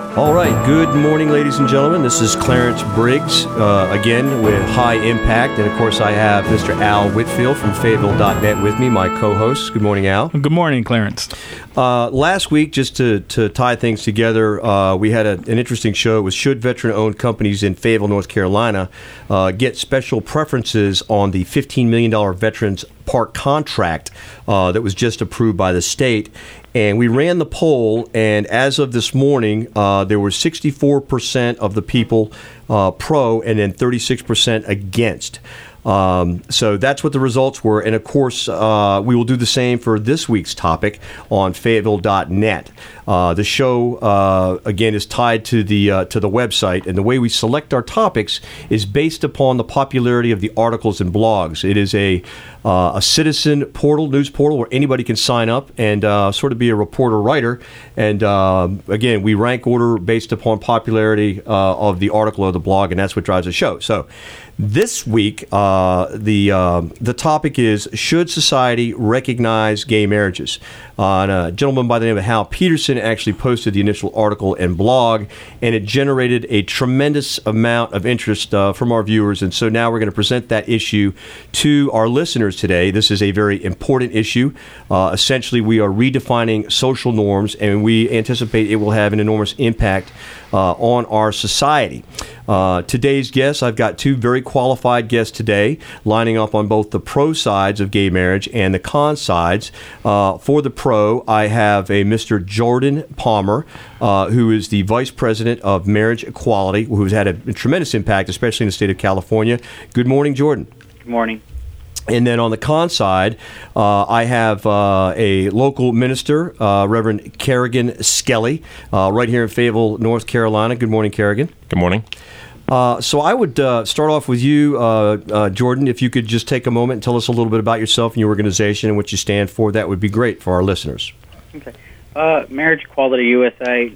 All right, good morning, ladies and gentlemen. This is Clarence Briggs, again with High Impact. And, of course, I have Mr. Al Whitfield from Fayetteville.net with me, my co-host. Good morning, Al. Good morning, Clarence. Last week, just to tie things together, we had an interesting show. It was should veteran-owned companies in Fayetteville, North Carolina, get special preferences on the $15 million Veterans Park contract that was just approved by the state. And we ran the poll, and as of this morning, there were 64% of the people pro and then 36% against. So that's what the results were. And, of course, we will do the same for this week's topic on Fayetteville.net. The show, again, is tied to the website, and the way we select our topics is based upon the popularity of the articles and blogs. It is a citizen portal, news portal, where anybody can sign up and sort of be a reporter-writer. And, again, we rank order based upon popularity of the article or the blog, and that's what drives the show. So this week, the topic is, should society recognize gay marriages? And a gentleman by the name of Hal Peterson actually posted the initial article and blog, and it generated a tremendous amount of interest from our viewers. And so now we're going to present that issue to our listeners today. This is a very important issue. Essentially, we are redefining social norms, and we anticipate it will have an enormous impact on our society. Today's guests, I've got two very qualified guests today, lining up on both the pro sides of gay marriage and the con sides. For the pro, I have a Mr. Jordan Palmer, who is the Vice President of Marriage Equality, who's had a tremendous impact, especially in the state of California. Good morning, Jordan. Good morning. And then on the con side, I have a local minister, Reverend Kerrigan Skelly, right here in Fayetteville, North Carolina. Good morning, Kerrigan. Good morning. So I would start off with you, Jordan. If you could just take a moment and tell us a little bit about yourself and your organization and what you stand for, that would be great for our listeners. Okay. Marriage Equality USA,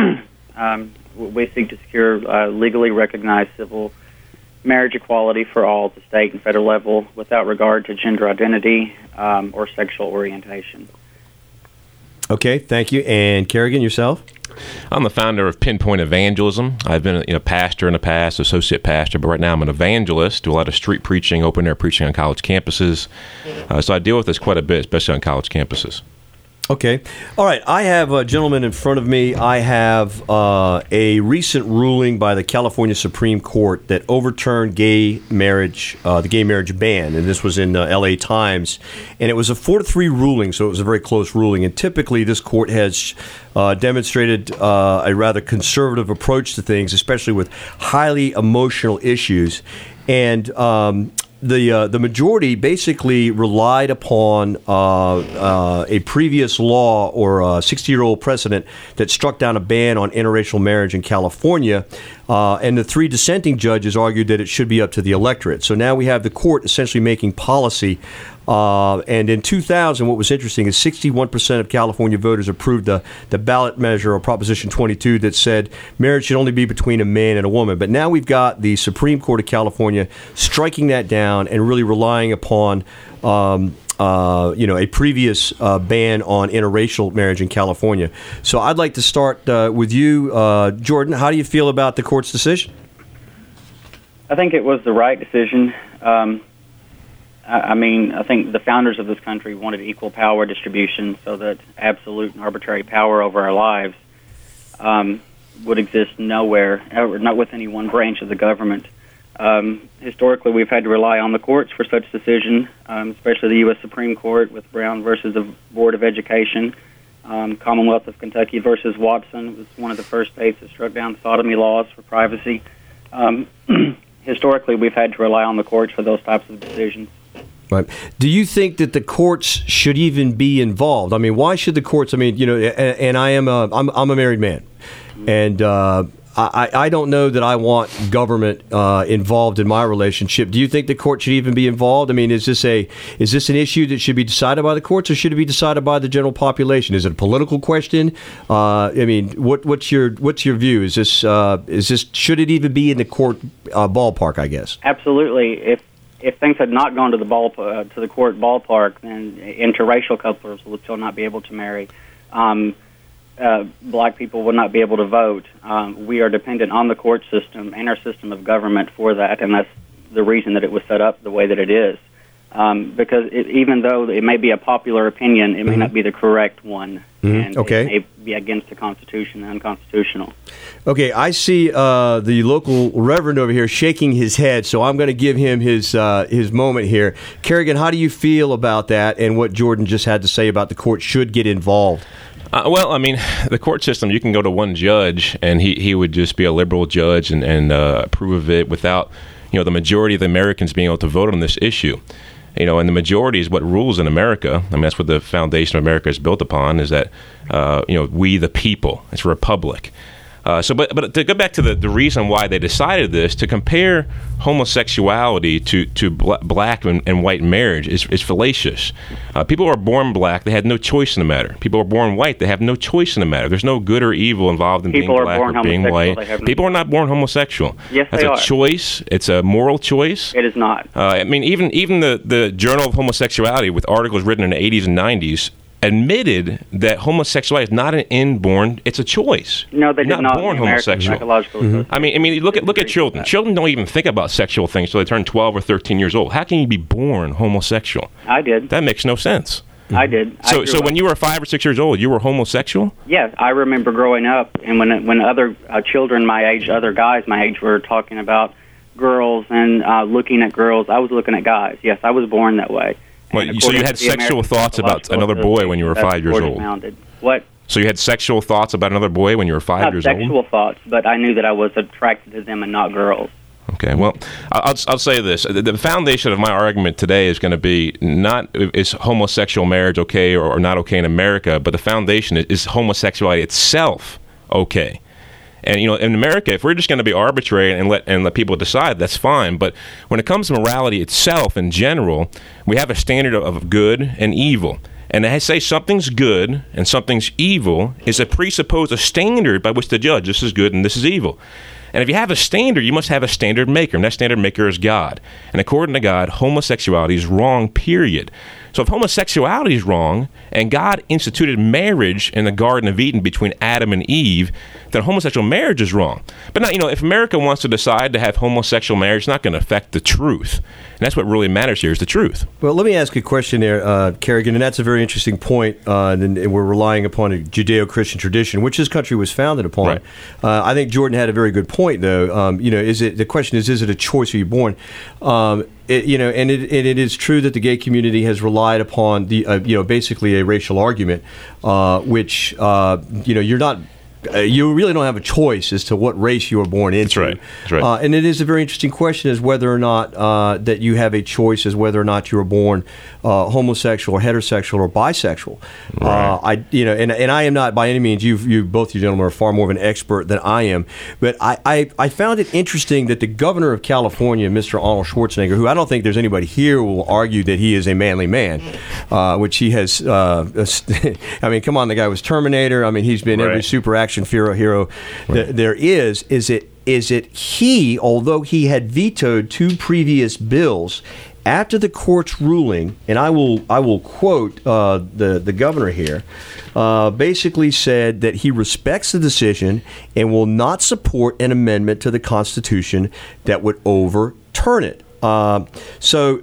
we seek to secure legally recognized civil marriage equality for all at the state and federal level without regard to gender identity or sexual orientation. Okay, thank you. And Kerrigan, yourself? I'm the founder of Pinpoint Evangelism. I've been a pastor in the past, associate pastor, but right now I'm an evangelist, do a lot of street preaching, open air preaching on college campuses. So I deal with this quite a bit, especially on college campuses. Okay. All right. I have a gentleman in front of me. I have a recent ruling by the California Supreme Court that overturned the gay marriage ban, and this was in L.A. Times, and it was a 4-3 ruling, so it was a very close ruling. And typically, this court has demonstrated a rather conservative approach to things, especially with highly emotional issues, and the majority basically relied upon a previous law or a 60-year-old precedent that struck down a ban on interracial marriage in California, and the three dissenting judges argued that it should be up to the electorate. So now we have the court essentially making policy. And in 2000, what was interesting is 61% of California voters approved the ballot measure or Proposition 22 that said marriage should only be between a man and a woman. But now we've got the Supreme Court of California striking that down and really relying upon a previous ban on interracial marriage in California. So I'd like to start with you, Jordan. How do you feel about the court's decision? I think it was the right decision. I think the founders of this country wanted equal power distribution so that absolute and arbitrary power over our lives would exist nowhere, or not with any one branch of the government. Historically, we've had to rely on the courts for such decision, especially the U.S. Supreme Court with Brown versus the Board of Education, Commonwealth of Kentucky versus Watson. It was one of the first states that struck down sodomy laws for privacy. Historically, we've had to rely on the courts for those types of decisions. Right. Do you think that the courts should even be involved? I mean, why should the courts? I mean, and I'm a married man, and I don't know that I want government involved in my relationship. Do you think the court should even be involved? I mean, is this an issue that should be decided by the courts, or should it be decided by the general population? Is it a political question? I mean, what's your view? Is this should it even be in the court ballpark? I guess absolutely. If things had not gone to the court ballpark, then interracial couples would still not be able to marry. black people would not be able to vote. We are dependent on the court system and our system of government for that, and that's the reason that it was set up the way that it is. Because even though it may be a popular opinion, it may not be the correct one, and it may be against the Constitution and unconstitutional. Okay, I see the local reverend over here shaking his head, so I'm going to give him his moment here. Kerrigan, how do you feel about that and what Jordan just had to say about the court should get involved? Well, I mean, the court system, you can go to one judge, and he would just be a liberal judge and approve of it without, the majority of the Americans being able to vote on this issue. And the majority is what rules in America. I mean, that's what the foundation of America is built upon, is that, we the people. It's a republic. But to go back to the reason why they decided this, to compare homosexuality to black and white marriage is fallacious. People are born black, they had no choice in the matter. People are born white, they have no choice in the matter. There's no good or evil involved in being black or being white. People are not born homosexual. Yes, that's a choice. It's a moral choice. It is not. I mean, even the Journal of Homosexuality, with articles written in the 80s and 90s, admitted that homosexuality is not an inborn; it's a choice. No, they You're did not. Born homosexual. I mean, look at children. Children don't even think about sexual things until they turn 12 or 13 years old. How can you be born homosexual? I did. That makes no sense. I did. So when you were 5 or 6 years old, you were homosexual? Yes, I remember growing up, and when other children my age, other guys my age, were talking about girls and looking at girls, I was looking at guys. Yes, I was born that way. Well, so you had sexual thoughts about another boy when you were 5 years old? What? So you had sexual thoughts about another boy when you were 5 years old? Not sexual thoughts, but I knew that I was attracted to them and not girls. Okay, well, I'll say this. The foundation of my argument today is going to be not is homosexual marriage okay or not okay in America, but the foundation is homosexuality itself okay. And, in America, if we're just going to be arbitrary and let people decide, that's fine. But when it comes to morality itself in general, we have a standard of good and evil. And to say something's good and something's evil is a standard by which to judge this is good and this is evil. And if you have a standard, you must have a standard maker, and that standard maker is God. And according to God, homosexuality is wrong, period. So if homosexuality is wrong, and God instituted marriage in the Garden of Eden between Adam and Eve, then homosexual marriage is wrong. But now, if America wants to decide to have homosexual marriage, it's not going to affect the truth. And that's what really matters here is the truth. Well, let me ask you a question there, Kerrigan, and that's a very interesting point, and we're relying upon a Judeo-Christian tradition, which this country was founded upon. Right. I think Jordan had a very good point, though. The question is it a choice or you're born? It is true that the gay community has relied upon basically a racial argument, which you're not. You really don't have a choice as to what race you were born into. That's right. And it is a very interesting question as whether or not that you have a choice as whether or not you were born homosexual or heterosexual or bisexual. Right. And I am not by any means. You both you gentlemen are far more of an expert than I am. But I found it interesting that the governor of California, Mr. Arnold Schwarzenegger, who I don't think there's anybody here who will argue that he is a manly man, which he has. I mean, come on, the guy was Terminator. I mean, he's been every super action hero there is it he, although he had vetoed 2 previous bills, after the court's ruling, and I will quote the governor here, basically said that he respects the decision and will not support an amendment to the Constitution that would overturn it. So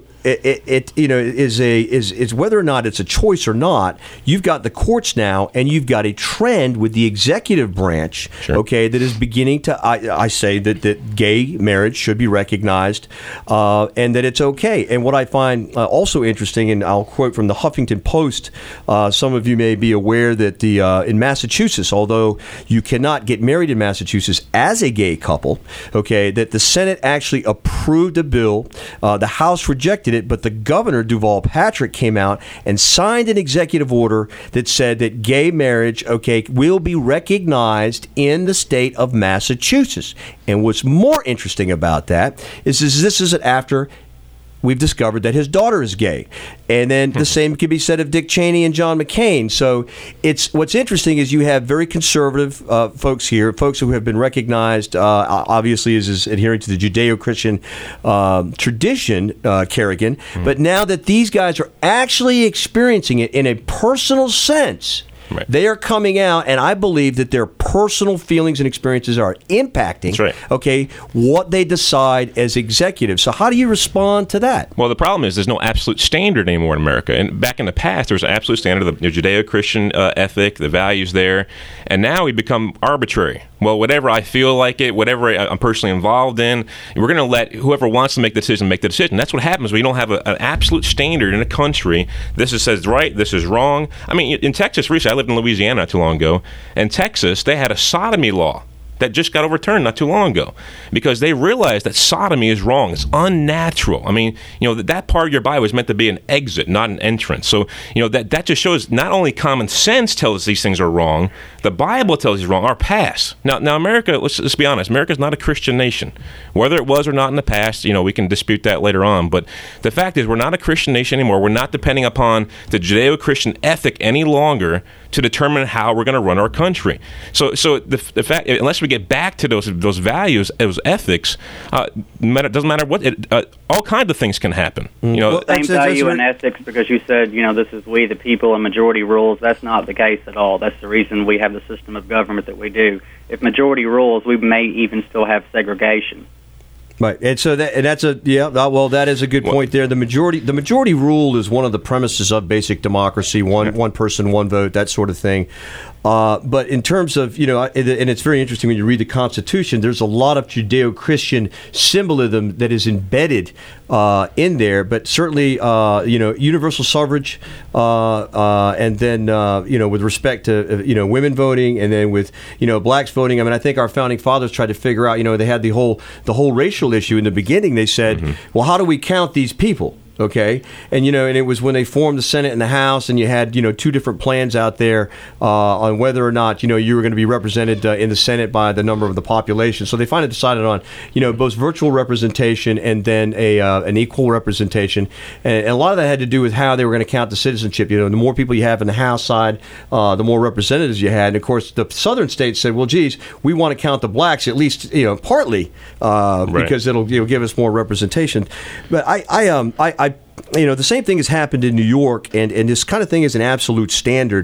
is whether or not it's a choice or not. You've got the courts now, and you've got a trend with the executive branch, okay, that is beginning to. I say that gay marriage should be recognized, and that it's okay. And what I find also interesting, and I'll quote from the Huffington Post. Some of you may be aware that in Massachusetts, although you cannot get married in Massachusetts as a gay couple, okay, that the Senate actually approved a bill. The House rejected it, but the governor, Duval Patrick, came out and signed an executive order that said that gay marriage, okay, will be recognized in the state of Massachusetts. And what's more interesting about that is this is after we've discovered that his daughter is gay. And then the same can be said of Dick Cheney and John McCain. So what's interesting is you have very conservative folks here, folks who have been recognized, obviously, as adhering to the Judeo-Christian tradition, Kerrigan. But now that these guys are actually experiencing it in a personal sense, Right. They are coming out, and I believe that their personal feelings and experiences are impacting, That's right. okay, what they decide as executives. So how do you respond to that? Well, the problem is there's no absolute standard anymore in America. And back in the past, there was an absolute standard of the Judeo-Christian ethic, the values there. And now we become arbitrary. Well, whatever I feel like it, whatever I'm personally involved in, we're going to let whoever wants to make the decision make the decision. That's what happens when you don't have an absolute standard in a country. This is says right, this is wrong. I mean, in Texas recently, I lived in Louisiana not too long ago. In Texas, they had a sodomy law that just got overturned not too long ago because they realized that sodomy is wrong. It's unnatural. I mean, that part of your body was meant to be an exit, not an entrance. So, that just shows not only common sense tells us these things are wrong, the Bible tells us it's wrong, our past. Now America, let's be honest, America's not a Christian nation. Whether it was or not in the past, we can dispute that later on. But the fact is we're not a Christian nation anymore. We're not depending upon the Judeo-Christian ethic any longer to determine how we're going to run our country. So the fact, unless we get back to those values, those ethics, it doesn't matter what, all kinds of things can happen. Same value in ethics, because you said, this is we the people and majority rules. That's not the case at all. That's the reason we have the system of government that we do. If majority rules, we may even still have segregation. Right, and so that is a good point there. The majority rule is one of the premises of basic democracy: one person, one vote, that sort of thing. But in terms of, and it's very interesting when you read the Constitution, there's a lot of Judeo-Christian symbolism that is embedded in there. But certainly, universal suffrage, and then, with respect to, women voting, and then with, blacks voting. I mean, I think our founding fathers tried to figure out, they had the whole racial issue in the beginning. They said, well, how do we count these people? Okay, and and it was when they formed the Senate and the House, and you had two different plans out there on whether or not you were going to be represented in the Senate by the number of the population. So they finally decided on both virtual representation and then an equal representation, and a lot of that had to do with how they were going to count the citizenship. The more people you have in the House side, the more representatives you had. And of course, the southern states said, well, geez, we want to count the blacks at least partly because it'll give us more representation. But I the same thing has happened in New York, and this kind of thing is an absolute standard.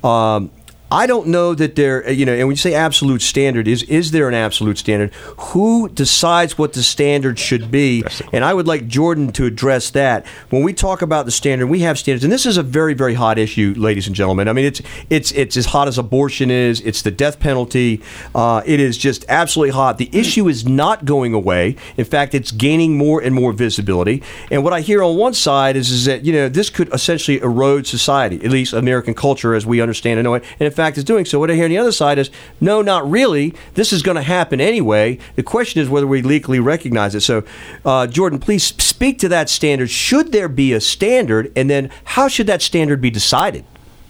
I don't know that there, and when you say absolute standard, is there an absolute standard? Who decides what the standard should be? And I would like Jordan to address that. When we talk about the standard, we have standards, and this is a very, very hot issue, ladies and gentlemen. I mean, it's as hot as abortion is. It's the death penalty. It is just absolutely hot. The issue is not going away. In fact, it's gaining more and more visibility. And what I hear on one side is that this could essentially erode society, at least American culture as we understand and know it. And in fact, is doing so. What I hear on the other side is, no, not really. This is going to happen anyway. The question is whether we legally recognize it. So, Jordan, please speak to that standard. Should there be a standard, and then how should that standard be decided?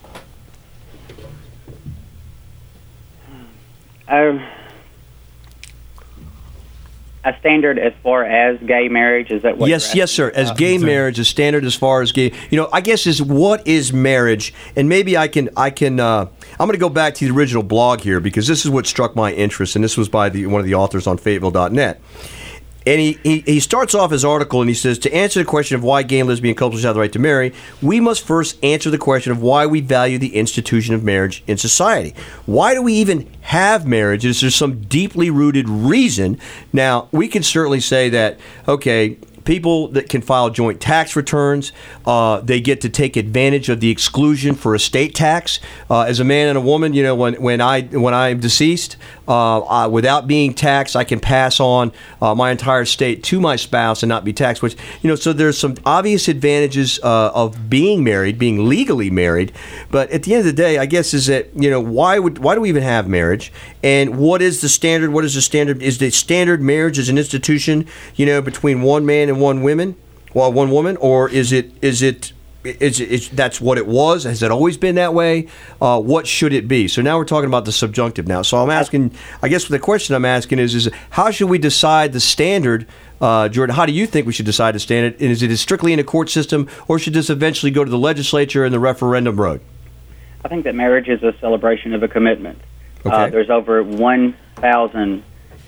A standard as far as gay marriage, is that what? Yes, sir. As gay marriage, a standard as far as gay. I guess is what is marriage, and maybe I can. I'm going to go back to the original blog here because this is what struck my interest, and this was by one of the authors on Fayetteville.net. And he starts off his article and he says, to answer the question of why gay and lesbian couples have the right to marry, we must first answer the question of why we value the institution of marriage in society. Why do we even have marriage? Is there some deeply rooted reason? Now, we can certainly say that, okay, people that can file joint tax returns, they get to take advantage of the exclusion for estate tax. As a man and a woman, when I'm deceased, without being taxed, I can pass on my entire estate to my spouse and not be taxed. Which so there's some obvious advantages of being married, being legally married. But at the end of the day, I guess is that why do we even have marriage? And what is the standard? What is the standard? Is the standard marriage as an institution, between one man and one woman, or is it that's what it was? Has it always been that way? What should it be? So now we're talking about the subjunctive now. So I'm asking, I guess the question I'm asking is how should we decide the standard? Jordan, how do you think we should decide the standard? And is it strictly in a court system, or should this eventually go to the legislature and the referendum road? I think that marriage is a celebration of a commitment. Okay. There's over 1,000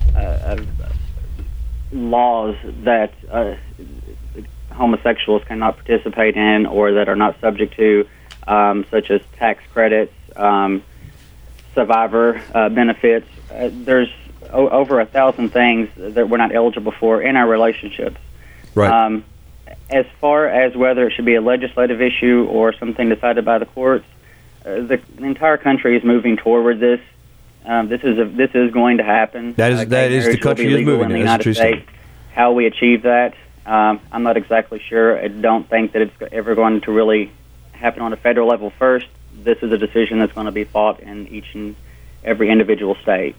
laws that homosexuals cannot participate in or that are not subject to, such as tax credits, survivor benefits. There's over 1,000 things that we're not eligible for in our relationships. Right. As far as whether it should be a legislative issue or something decided by the courts, the entire country is moving toward this. This is going to happen. That is the country is moving in the United States. How we achieve that, I'm not exactly sure. I don't think that it's ever going to really happen on a federal level first. This is a decision that's going to be fought in each and every individual state.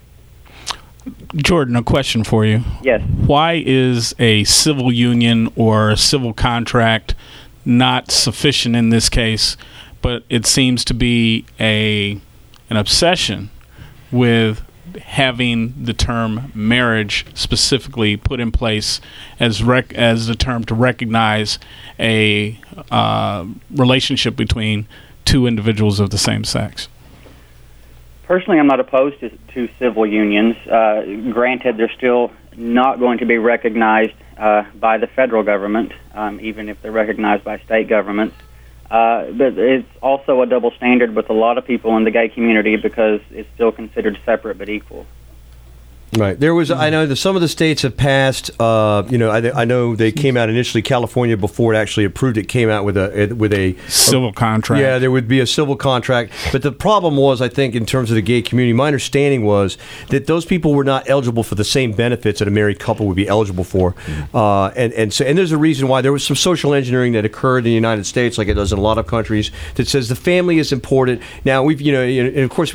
Jordan, a question for you. Yes. Why is a civil union or a civil contract not sufficient in this case, but it seems to be an obsession with having the term marriage specifically put in place as the term to recognize a relationship between two individuals of the same sex? Personally, I'm not opposed to civil unions. Granted, they're still not going to be recognized by the federal government, even if they're recognized by state governments. But it's also a double standard with a lot of people in the gay community because it's still considered separate but equal. Right. There was. I know that some of the states have passed. I know they came out initially. California, before it actually approved it, came out with a civil contract. Yeah, there would be a civil contract. But the problem was, I think, in terms of the gay community, my understanding was that those people were not eligible for the same benefits that a married couple would be eligible for. And there's a reason why. There was some social engineering that occurred in the United States, like it does in a lot of countries, that says the family is important. Now and of course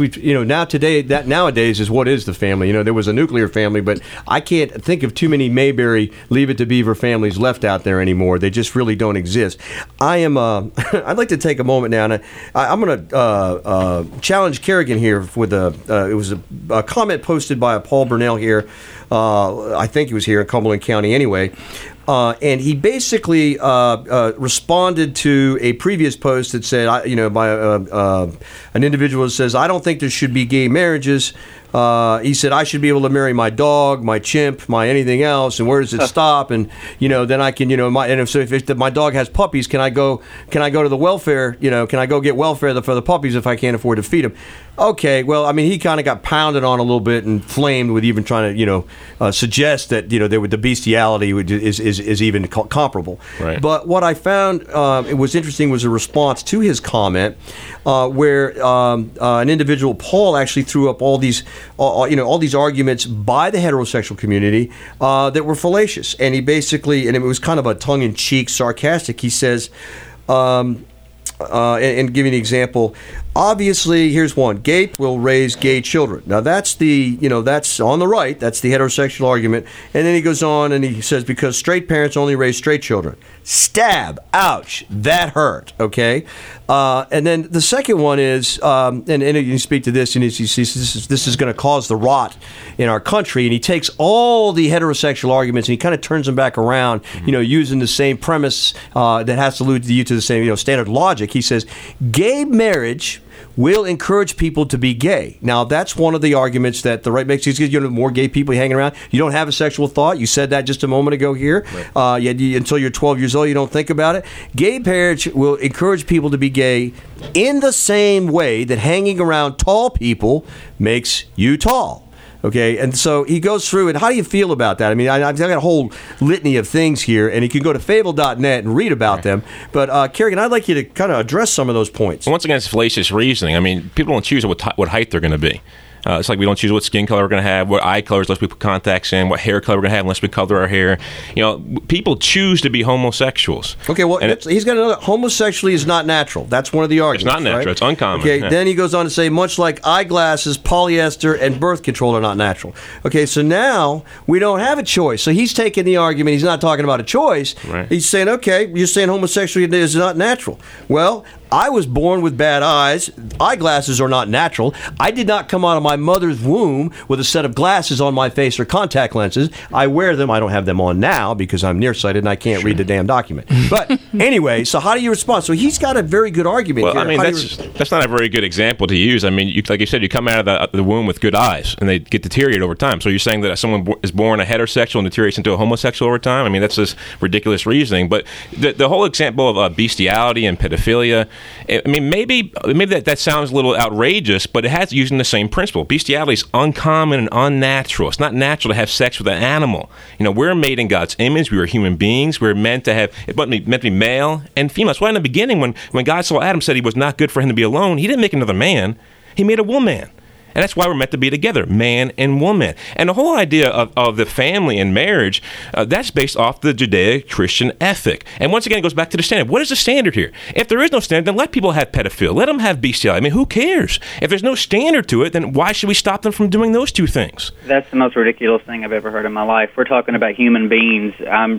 nowadays is what is the family? There was a nuclear family, but I can't think of too many Mayberry Leave It to Beaver families left out there anymore. They just really don't exist. I'd like to take a moment now, and I'm going to challenge Kerrigan here with it was a comment posted by Paul Burnell here. I think he was here in Cumberland County anyway. And he basically responded to a previous post that said, by an individual that says, I don't think there should be gay marriages. He said, I should be able to marry my dog, my chimp, my anything else, and where does it stop? And then I can, if my dog has puppies, can I go to the welfare? Can I go get welfare for the puppies if I can't afford to feed them? Okay, well, I mean, he kind of got pounded on a little bit and flamed with even trying to, suggest that the bestiality is even comparable. Right. But what I found it was interesting was a response to his comment where an individual, Paul, actually threw up all these arguments by the heterosexual community that were fallacious, and he basically, and it was kind of a tongue-in-cheek, sarcastic. He says. And give you an example. Obviously, here's one. Gay will raise gay children. Now, that's that's on the right. That's the heterosexual argument. And then he goes on and he says, because straight parents only raise straight children. Stab. Ouch. That hurt. Okay? And then the second one is, and you speak to this, and he says this is going to cause the rot in our country. And he takes all the heterosexual arguments and he kind of turns them back around, using the same premise that has to lead you to the same, standard logic. He says, gay marriage will encourage people to be gay. Now, that's one of the arguments that the right makes. More gay people hanging around. You don't have a sexual thought. You said that just a moment ago here. Right. Until you're 12 years old, you don't think about it. Gay marriage will encourage people to be gay in the same way that hanging around tall people makes you tall. Okay, and so he goes through it. How do you feel about that? I mean, I've got a whole litany of things here, and you can go to fable.net and read about them. But, Kerrigan, I'd like you to kind of address some of those points. Once again, it's fallacious reasoning. I mean, people don't choose what height they're going to be. It's like we don't choose what skin color we're going to have, what eye colors unless we put contacts in, what hair color we're going to have unless we color our hair. People choose to be homosexuals. Okay, well, he's got another. Homosexuality is not natural. That's one of the arguments. It's not natural. Right? It's uncommon. Okay, Then he goes on to say, much like eyeglasses, polyester, and birth control are not natural. Okay, so now we don't have a choice. So he's taking the argument. He's not talking about a choice. Right. He's saying, okay, you're saying homosexuality is not natural. Well, I was born with bad eyes. Eyeglasses are not natural. I did not come out of my mother's womb with a set of glasses on my face or contact lenses. I wear them. I don't have them on now because I'm nearsighted and I can't read the damn document. But anyway, so how do you respond? So he's got a very good argument here. I mean, that's not a very good example to use. I mean, like you said, you come out of the womb with good eyes and they get deteriorated over time. So you're saying that someone is born a heterosexual and deteriorates into a homosexual over time? I mean, that's just ridiculous reasoning. But the whole example of bestiality and pedophilia, I mean, maybe that sounds a little outrageous, but it has using the same principle. Bestiality is uncommon and unnatural. It's not natural to have sex with an animal. We're made in God's image. We are human beings. We're meant to be male and female. That's why in the beginning, when God saw Adam, said he was not good for him to be alone, he didn't make another man. He made a woman. And that's why we're meant to be together, man and woman. And the whole idea of the family and marriage, that's based off the Judeo-Christian ethic. And once again, it goes back to the standard. What is the standard here? If there is no standard, then let people have pedophilia. Let them have bestiality. I mean, who cares? If there's no standard to it, then why should we stop them from doing those two things? That's the most ridiculous thing I've ever heard in my life. We're talking about human beings.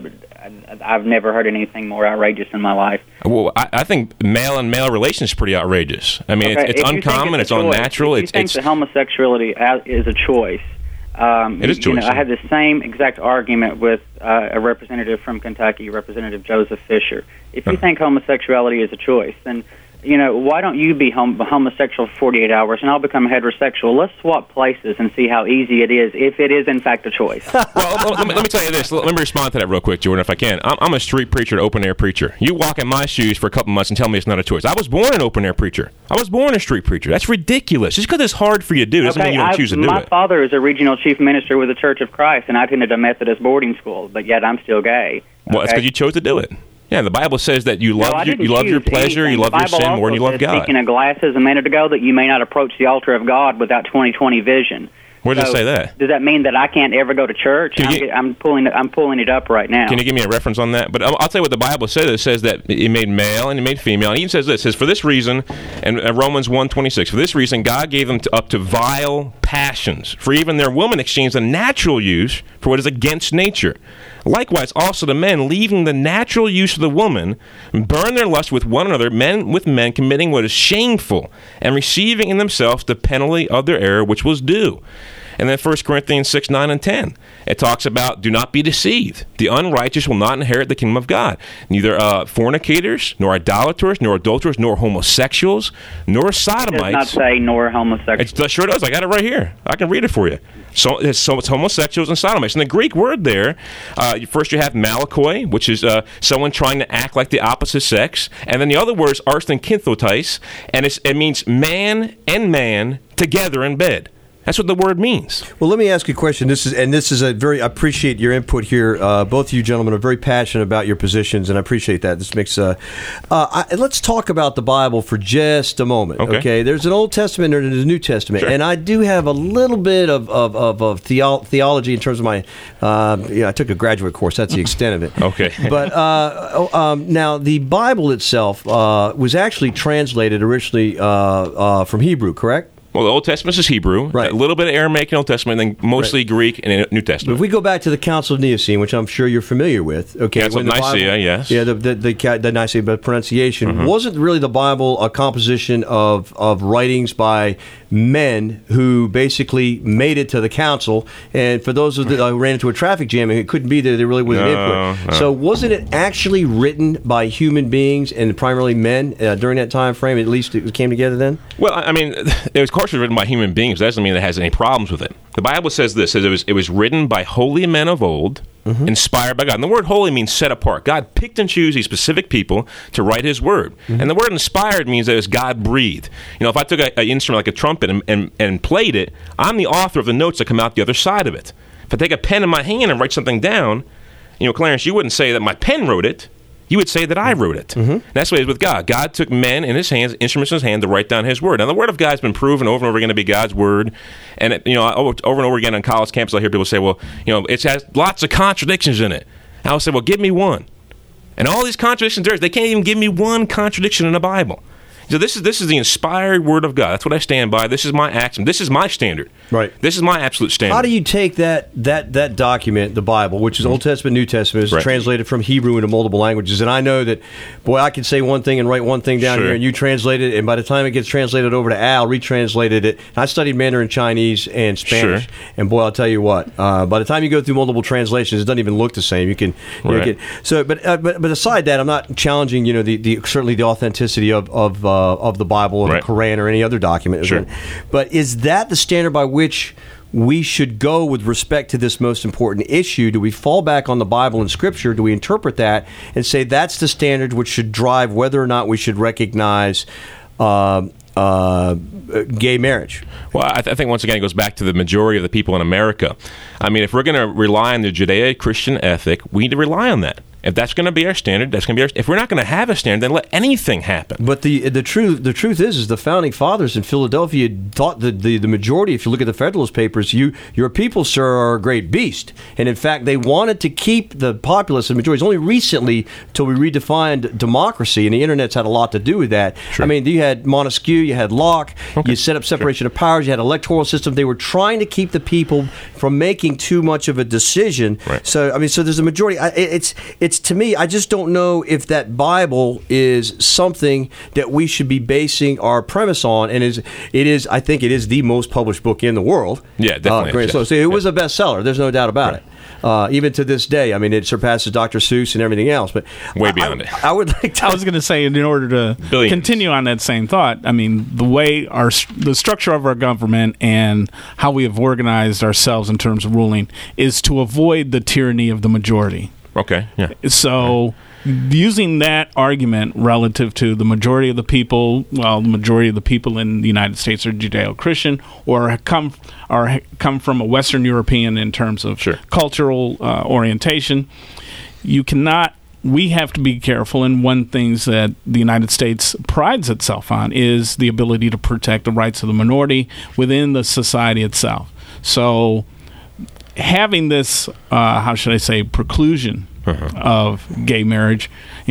I've never heard anything more outrageous in my life. Well, I think male and male relations is pretty outrageous. I mean, it's uncommon, it's unnatural. If you think that homosexuality is a choice, it is choice. I had the same exact argument with a representative from Kentucky, Representative Joseph Fisher. If you think homosexuality is a choice, then why don't you be homosexual for 48 hours and I'll become heterosexual? Let's swap places and see how easy it is if it is, in fact, a choice. Well, let me tell you this. Let me respond to that real quick, Jordan, if I can. I'm a street preacher, an open-air preacher. You walk in my shoes for a couple months and tell me it's not a choice. I was born an open-air preacher. I was born a street preacher. That's ridiculous. Just because it's hard for you to do doesn't mean you don't choose to do it. My father is a regional chief minister with the Church of Christ, and I attended a Methodist boarding school, but yet I'm still gay. Well, that's because you chose to do it. Yeah, the Bible says that you love your pleasure, anything. You love your sin more than you love God. Speaking of glasses a minute ago, that you may not approach the altar of God without 20/20 vision. Where does it say that? Does that mean that I can't ever go to church? I'm pulling it up right now. Can you give me a reference on that? But I'll tell you what the Bible says. It says that He made male and He made female. And it even says this. It says, for this reason, and Romans 1:26, for this reason God gave them up to vile passions. For even their women exchanged the natural use for what is against nature. Likewise, also the men, leaving the natural use of the woman, burn their lust with one another, men with men, committing what is shameful, and receiving in themselves the penalty of their error which was due. And then 1 Corinthians 6, 9, and 10. It talks about, do not be deceived. The unrighteous will not inherit the kingdom of God. Neither fornicators, nor idolaters, nor adulterers, nor homosexuals, nor sodomites. It does not say nor homosexuals. It sure does. I got it right here. I can read it for you. So it's homosexuals and sodomites. And the Greek word there, first you have malakoi, which is someone trying to act like the opposite sex. And then the other word is arstenkinthetais, and it means man and man together in bed. That's what the word means. Well, let me ask you a question. This is a very, I appreciate your input here. Both of you gentlemen are very passionate about your positions, and I appreciate that. This makes. Let's talk about the Bible for just a moment. Okay. There's an Old Testament and there's a New Testament, sure. And I do have a little bit of theology in terms of my. I took a graduate course. That's the extent of it. Okay. But now the Bible itself was actually translated originally from Hebrew, correct? Well, the Old Testament is Hebrew, right. A little bit of Aramaic in Old Testament, and then mostly right. Greek and New Testament. But if we go back to the Council of Nicene, which I'm sure you're familiar with, okay, Council of Nicaea, yes, yeah, the Nicaea, but pronunciation wasn't really the Bible a composition of writings by men who basically made it to the council, and for those of who ran into a traffic jam and it couldn't be there, there really wasn't input. No. So wasn't it actually written by human beings and primarily men during that time frame? At least it came together then. Well, I mean, it was, of course, written by human beings. That doesn't mean it has any problems with it. The Bible says this: it was written by holy men of old, inspired by God. And the word holy means set apart. God picked and chose these specific people to write His word. And the word inspired means that it's God breathed. If I took an instrument like a trumpet and played it, I'm the author of the notes that come out the other side of it. If I take a pen in my hand and write something down, Clarence, you wouldn't say that my pen wrote it. You would say that I wrote it. That's what it is with God. God took men in His hands, instruments in His hand, to write down His word. Now, the word of God has been proven over and over again to be God's word. And, over and over again on college campuses, I hear people say, well, it has lots of contradictions in it. And I'll say, well, give me one. And all these contradictions they can't even give me one contradiction in the Bible. So this is the inspired word of God. That's what I stand by. This is my axiom. This is my standard. Right. This is my absolute standard. How do you take that document, the Bible, which is Old Testament, New Testament, is translated from Hebrew into multiple languages? And I know that, boy, I can say one thing and write one thing down here, and you translate it, and by the time it gets translated over to Al, retranslated it. And I studied Mandarin Chinese and Spanish, and boy, I'll tell you what, by the time you go through multiple translations, it doesn't even look the same. You can, but aside that, I'm not challenging, certainly the authenticity of the Bible or the Quran or any other document. But is that the standard by which we should go with respect to this most important issue? Do we fall back on the Bible and Scripture? Do we interpret that and say that's the standard which should drive whether or not we should recognize gay marriage? Well, I think once again it goes back to the majority of the people in America. I mean, if we're going to rely on the Judeo-Christian ethic, we need to rely on that. If that's going to be our standard, that's going to be our. If we're not going to have a standard, then let anything happen. But the truth is the founding fathers in Philadelphia thought that the majority. If you look at the Federalist Papers, your people, sir, are a great beast, and in fact, they wanted to keep the populace and majorities. Only recently, till we redefined democracy, and the internet's had a lot to do with that. Sure. I mean, you had Montesquieu, you had Locke, you set up separation of powers, you had electoral system. They were trying to keep the people from making too much of a decision. Right. So I mean, so there's a majority. It's to me, I just don't know if that Bible is something that we should be basing our premise on. And I think it is the most published book in the world. Yeah, definitely. So it was a bestseller. There's no doubt about it. Even to this day, I mean, it surpasses Dr. Seuss and everything else. But way beyond it. I would like to. I was going to say, in order to continue on that same thought, I mean, the way the structure of our government and how we have organized ourselves in terms of ruling is to avoid the tyranny of the majority. Okay. Yeah. So, using that argument relative to the majority of the people, the majority of the people in the United States are Judeo-Christian or come from a Western European in terms of cultural orientation. We have to be careful, and one thing that the United States prides itself on is the ability to protect the rights of the minority within the society itself. So, having this, preclusion of gay marriage,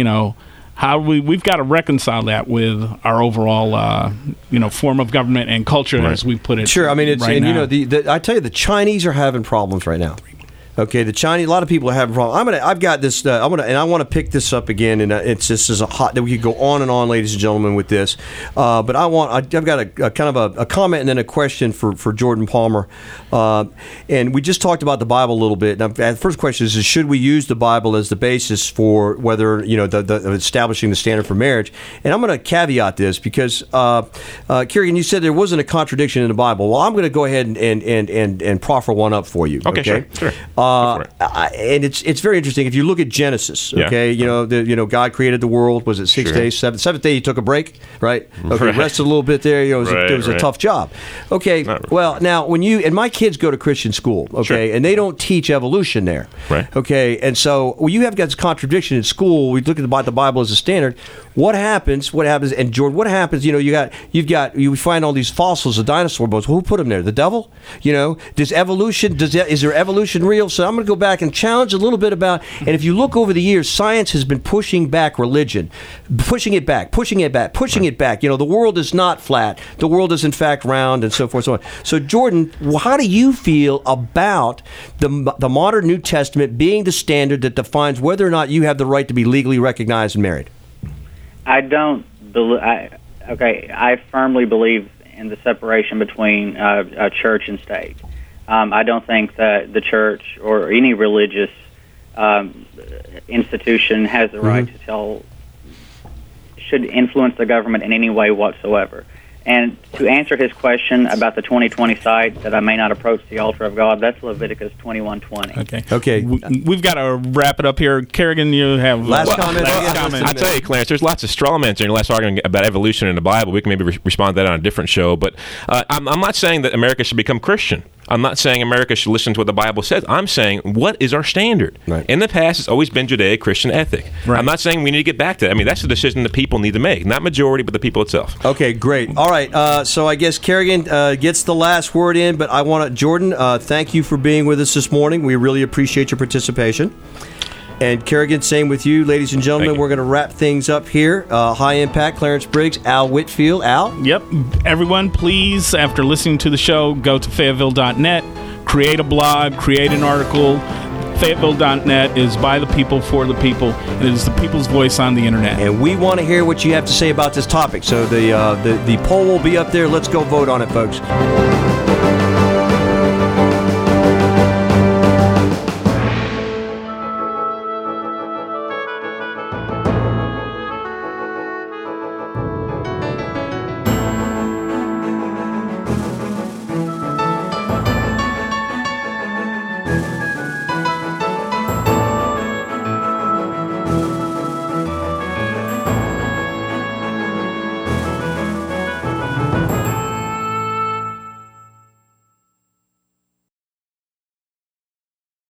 we've got to reconcile that with our overall, form of government and culture, as we put it. Sure, I mean, right now. I tell you, the Chinese are having problems right now. Okay, the Chinese. A lot of people are having problems. I've got this. I want to pick this up again, and it's just as a hot that we could go on and on, ladies and gentlemen, with this. But I've got a kind of a comment and then a question for Jordan Palmer. And we just talked about the Bible a little bit. Now, the first question is should we use the Bible as the basis for whether the establishing the standard for marriage? And I'm going to caveat this because Kerrigan, you said there wasn't a contradiction in the Bible. Well, I'm going to go ahead and proffer one up for you. Okay? Sure. And it's very interesting. If you look at Genesis, okay, God created the world. Was it 6 days? Seventh day he took a break, right? Okay, rested a little bit there. It was a tough job. Okay, well now and my kids go to Christian school, okay, and they don't teach evolution there, right? Okay, and so you have got this contradiction in school. We look at the Bible as a standard. What happens? And Jordan, what happens? You find all these fossils of dinosaur bones. Well, who put them there? The devil? Is there evolution real? So I'm going to go back and challenge a little bit about, and if you look over the years, science has been pushing back religion, pushing it back. The world is not flat. The world is in fact round, and so forth, so on. So Jordan, how do you feel about the modern New Testament being the standard that defines whether or not you have the right to be legally recognized and married? I don't believe. I firmly believe in the separation between church and state. I don't think that the church or any religious institution has the right to should influence the government in any way whatsoever. And to answer his question about the 2020 site that I may not approach the altar of God, that's Leviticus 21:20. Okay. We've got to wrap it up here. Kerrigan, you have last comment. I'll tell you, Clarence, there's lots of straw men in your last argument about evolution in the Bible. We can maybe respond to that on a different show. But I'm not saying that America should become Christian. I'm not saying America should listen to what the Bible says. I'm saying, what is our standard? Right. In the past, it's always been Judeo-Christian ethic. Right. I'm not saying we need to get back to that. I mean, that's the decision the people need to make. Not majority, but the people itself. Okay, great. All right. So I guess Kerrigan gets the last word in, but I want to, Jordan, thank you for being with us this morning. We really appreciate your participation. And Kerrigan, same with you, ladies and gentlemen. We're going to wrap things up here. High Impact, Clarence Briggs, Al Whitfield. Al? Yep. Everyone, please, after listening to the show, go to Fayetteville.net, create a blog, create an article. Fayetteville.net is by the people, for the people. It is the people's voice on the internet. And we want to hear what you have to say about this topic. So the poll will be up there. Let's go vote on it, folks.